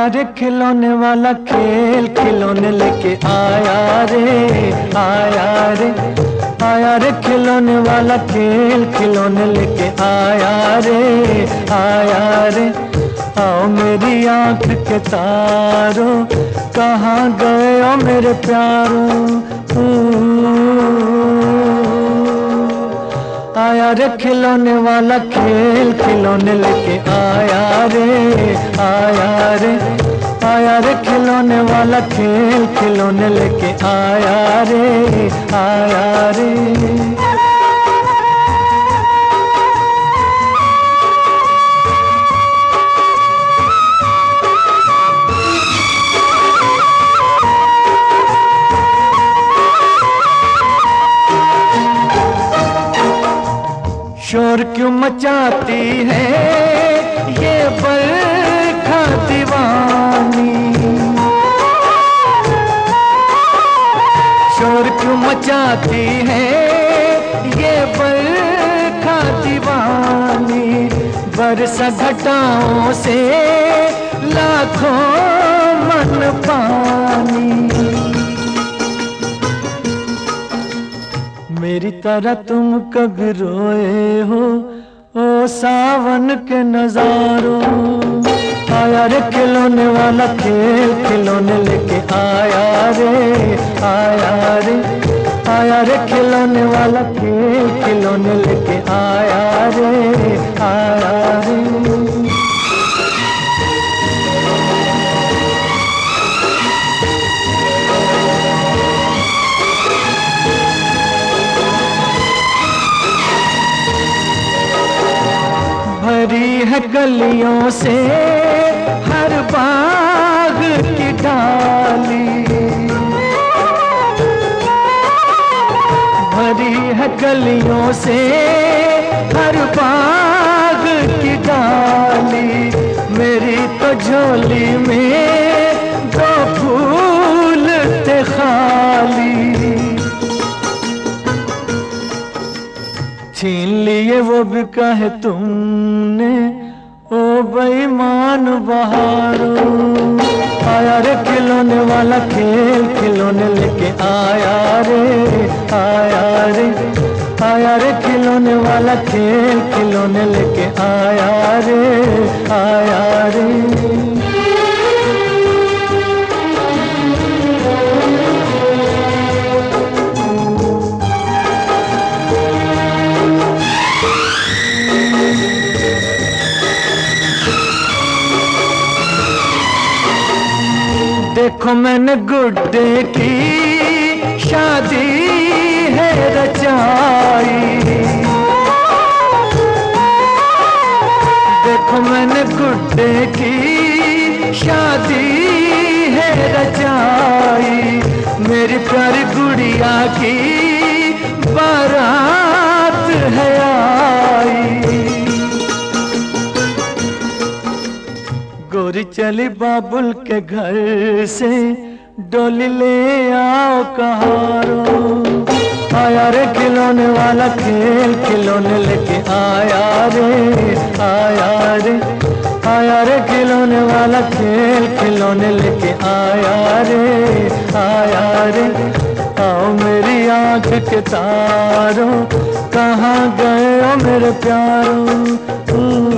आया रे खिलौने वाला खेल खिलौने लेके आया रे, आया रे, आया रे खिलौने वाला खेल खिलौने लेके आया रे, आया रे। आओ मेरी आँख के तारों, कहाँ गए ओ मेरे प्यारों। आया रे खिलौने वाला खेल खिलौने लेके आया रे, आया रे, आया रे खिलौने वाला खेल खिलौने लेके आया रे, आया रे। शोर क्यों मचाती है ये बरखा दीवानी, शोर क्यों मचाती है ये बरखा दीवानी। बरसा घटाओं से लाखों मन पानी। मेरी तरह तुम कभी रोए हो ओ सावन के नजारों। आया रे खिलौने वाला खेल खिलौने लेके आया रे, आया रे, आया रे खिलौने वाला खेल खिलौने लेके आया रे, आया रे। भरी है गलियों से हर बाग की डाली, भरी है गलियों से हर बाग की डाली। मेरी तो झोली में दो फूल थे खाली। छीन लिए वो भी कहे तुमने ओ बेईमान बहारों। आया रे खिलौने वाला खेल खिलौने लेके आया रे, आया रे, आया रे खिलौने वाला खेल खिलौने लेके आया रे, आया रे। देखो मैंने गुड्डे की शादी है रचाई, देखो मैंने गुड्डे की शादी है रचाई। मेरी प्यारी गुड़िया की बारात है आई। गोरी चली बाबुल के घर से डोली ले आओ कहारो। आया रे खिलौने वाला खेल खिलौने लेके आया रे, आया रे, आया रे खिलौने वाला खेल खिलौने लेके आया रे, आया रे। आओ मेरी आँख के तारों, कहाँ गए ओ मेरे प्यारों।